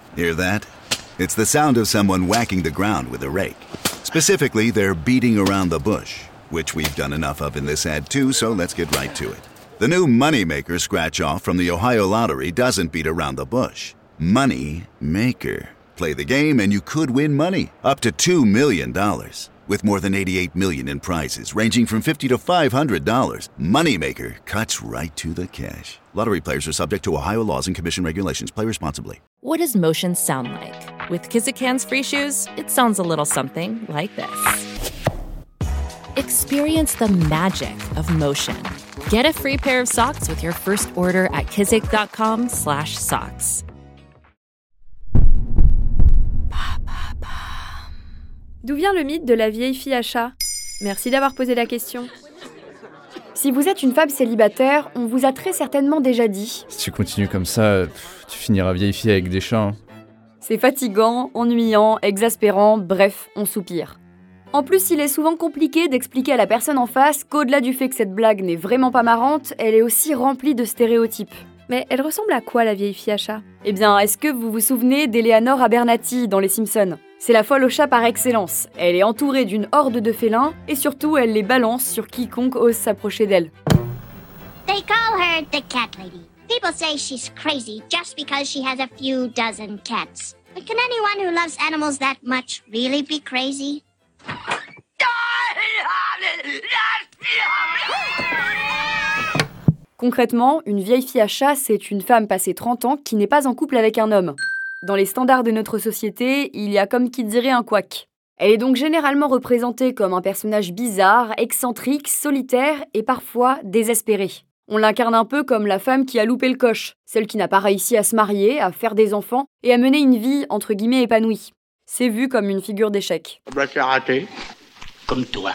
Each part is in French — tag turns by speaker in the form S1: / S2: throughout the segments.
S1: Hear that? It's the sound of someone whacking the ground with a rake. Specifically, they're beating around the bush, which we've done enough of in this ad too, so let's get right to it. The new Moneymaker scratch-off from the Ohio Lottery doesn't beat around the bush. Moneymaker. Play the game and you could win money, up to $2 million. With more than $88 million in prizes, ranging from $50 to $500, Moneymaker cuts right to the cash. Lottery players are subject to Ohio laws and commission regulations. Play responsibly.
S2: What does motion sound like? With Kizikans free shoes, it sounds a little something like this. Experience the magic of motion. Get a free pair of socks with your first order at kizik.com/socks.
S3: D'où vient le mythe de la vieille fille à chat ? Merci d'avoir posé la question. Si vous êtes une femme célibataire, on vous a très certainement déjà dit.
S4: Si tu continues comme ça, tu finiras vieille fille avec des chats. Hein.
S3: C'est fatigant, ennuyant, exaspérant, bref, on soupire. En plus, il est souvent compliqué d'expliquer à la personne en face qu'au-delà du fait que cette blague n'est vraiment pas marrante, elle est aussi remplie de stéréotypes. Mais elle ressemble à quoi, la vieille fille à chat ? Eh bien, est-ce que vous vous souvenez d'Eleanor Abernathy dans Les Simpsons ? C'est la folle au chat par excellence. Elle est entourée d'une horde de félins et surtout, elle les balance sur quiconque ose s'approcher d'elle.
S5: They call her the cat lady. People say she's crazy just because she has a few dozen cats. But can anyone who loves animals that much really be crazy?
S3: Concrètement, une vieille fille à chat, c'est une femme passée 30 ans qui n'est pas en couple avec un homme. Dans les standards de notre société, il y a comme qui dirait un couac. Elle est donc généralement représentée comme un personnage bizarre, excentrique, solitaire et parfois désespéré. On l'incarne un peu comme la femme qui a loupé le coche, celle qui n'a pas réussi à se marier, à faire des enfants et à mener une vie entre guillemets épanouie. C'est vu comme une figure d'échec.
S6: Bah c'est raté, comme toi.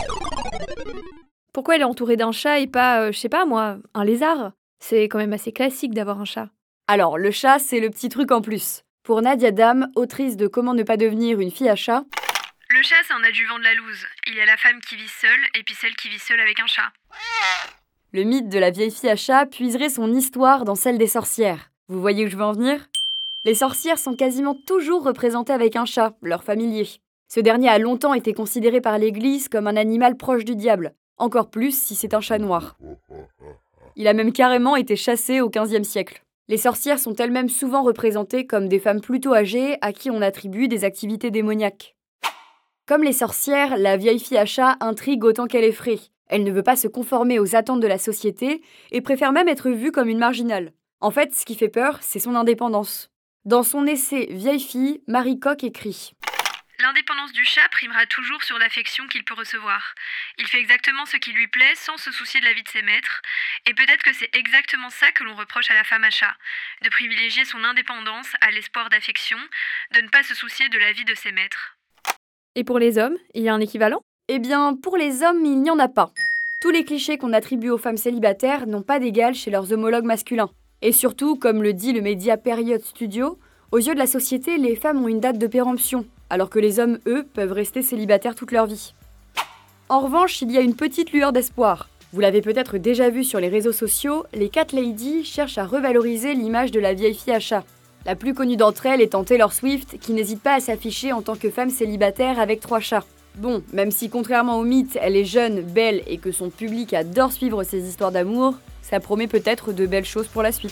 S3: Pourquoi elle est entourée d'un chat et pas, je sais pas moi, un lézard ? C'est quand même assez classique d'avoir un chat. Alors, le chat, c'est le petit truc en plus. Pour Nadia Dam, autrice de Comment ne pas devenir une fille à chat,
S7: le chat, c'est un adjuvant de la loose. Il y a la femme qui vit seule et puis celle qui vit seule avec un chat.
S3: Le mythe de la vieille fille à chat puiserait son histoire dans celle des sorcières. Vous voyez où je veux en venir ? Les sorcières sont quasiment toujours représentées avec un chat, leur familier. Ce dernier a longtemps été considéré par l'Église comme un animal proche du diable, encore plus si c'est un chat noir. Il a même carrément été chassé au XVe siècle. Les sorcières sont elles-mêmes souvent représentées comme des femmes plutôt âgées à qui on attribue des activités démoniaques. Comme les sorcières, la vieille fille à chat intrigue autant qu'elle effraie. Elle ne veut pas se conformer aux attentes de la société et préfère même être vue comme une marginale. En fait, ce qui fait peur, c'est son indépendance. Dans son essai « Vieille fille », Marie Coq écrit
S7: « L'indépendance du chat primera toujours sur l'affection qu'il peut recevoir. Il fait exactement ce qui lui plaît sans se soucier de la vie de ses maîtres. Et peut-être que c'est exactement ça que l'on reproche à la femme à chat. De privilégier son indépendance à l'espoir d'affection, de ne pas se soucier de la vie de ses maîtres. »
S3: Et pour les hommes, il y a un équivalent ? Eh bien, pour les hommes, il n'y en a pas. Tous les clichés qu'on attribue aux femmes célibataires n'ont pas d'égal chez leurs homologues masculins. Et surtout, comme le dit le média Period Studio, aux yeux de la société, les femmes ont une date de péremption, alors que les hommes, eux, peuvent rester célibataires toute leur vie. En revanche, il y a une petite lueur d'espoir. Vous l'avez peut-être déjà vu sur les réseaux sociaux, les cat ladies cherchent à revaloriser l'image de la vieille fille à chat. La plus connue d'entre elles étant Taylor Swift, qui n'hésite pas à s'afficher en tant que femme célibataire avec 3 chats. Bon, même si contrairement au mythe, elle est jeune, belle et que son public adore suivre ses histoires d'amour, ça promet peut-être de belles choses pour la suite.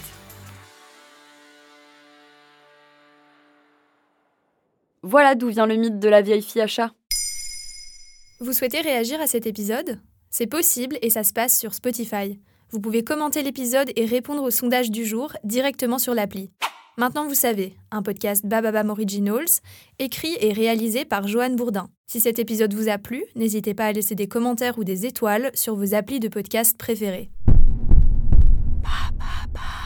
S3: Voilà d'où vient le mythe de la vieille fille à chat.
S8: Vous souhaitez réagir à cet épisode ? C'est possible et ça se passe sur Spotify. Vous pouvez commenter l'épisode et répondre au sondage du jour directement sur l'appli. Maintenant vous savez, un podcast Bababam Originals, écrit et réalisé par Joanne Bourdin. Si cet épisode vous a plu, n'hésitez pas à laisser des commentaires ou des étoiles sur vos applis de podcast préférés.